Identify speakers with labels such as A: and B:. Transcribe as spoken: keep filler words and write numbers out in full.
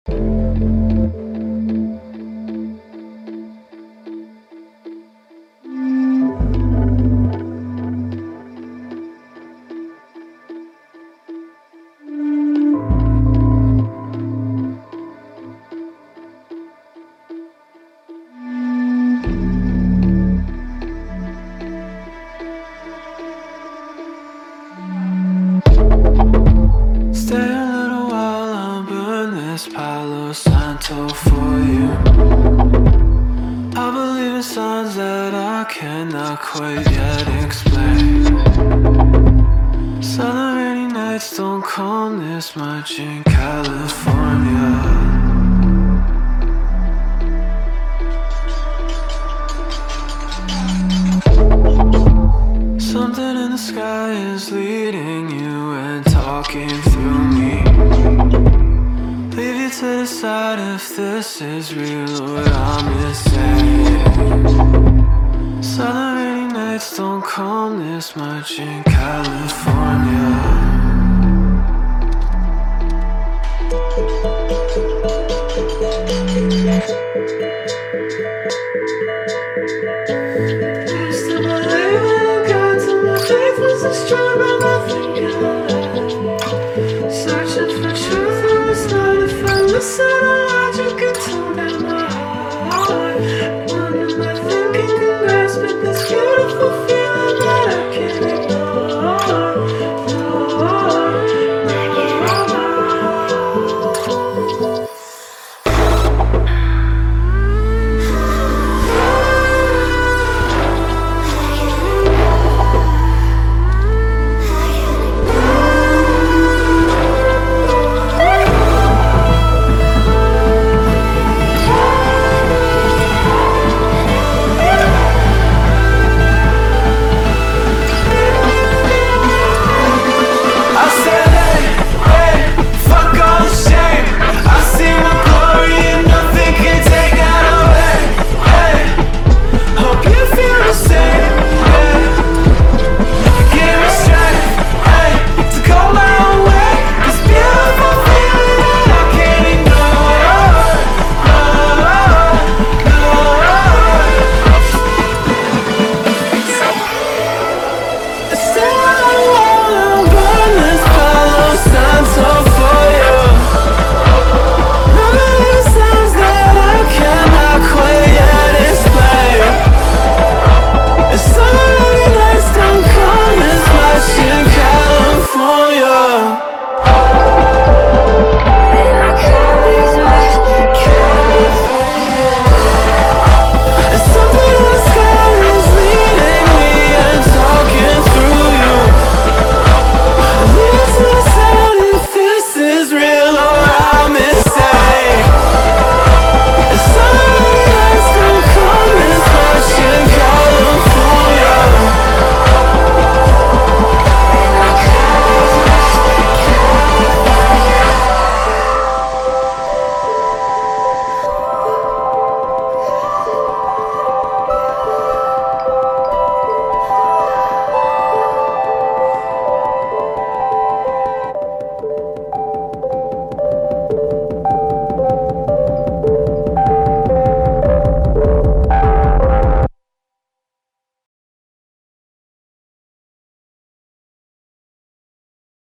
A: Stay a little while, I'll burn this Palo Santo for you. I believe in signs that I cannot quite yet explain. Southern rainy nights don't come this much in California. Something in the sky is leading you and talking through me. Leave you to decide if this is real or what I'm insane. Southern rainy nights don't come this much in California. Used to believe in a God till my faith was destroyed by nothing good. Searching for truth in this night, if I'm missing out.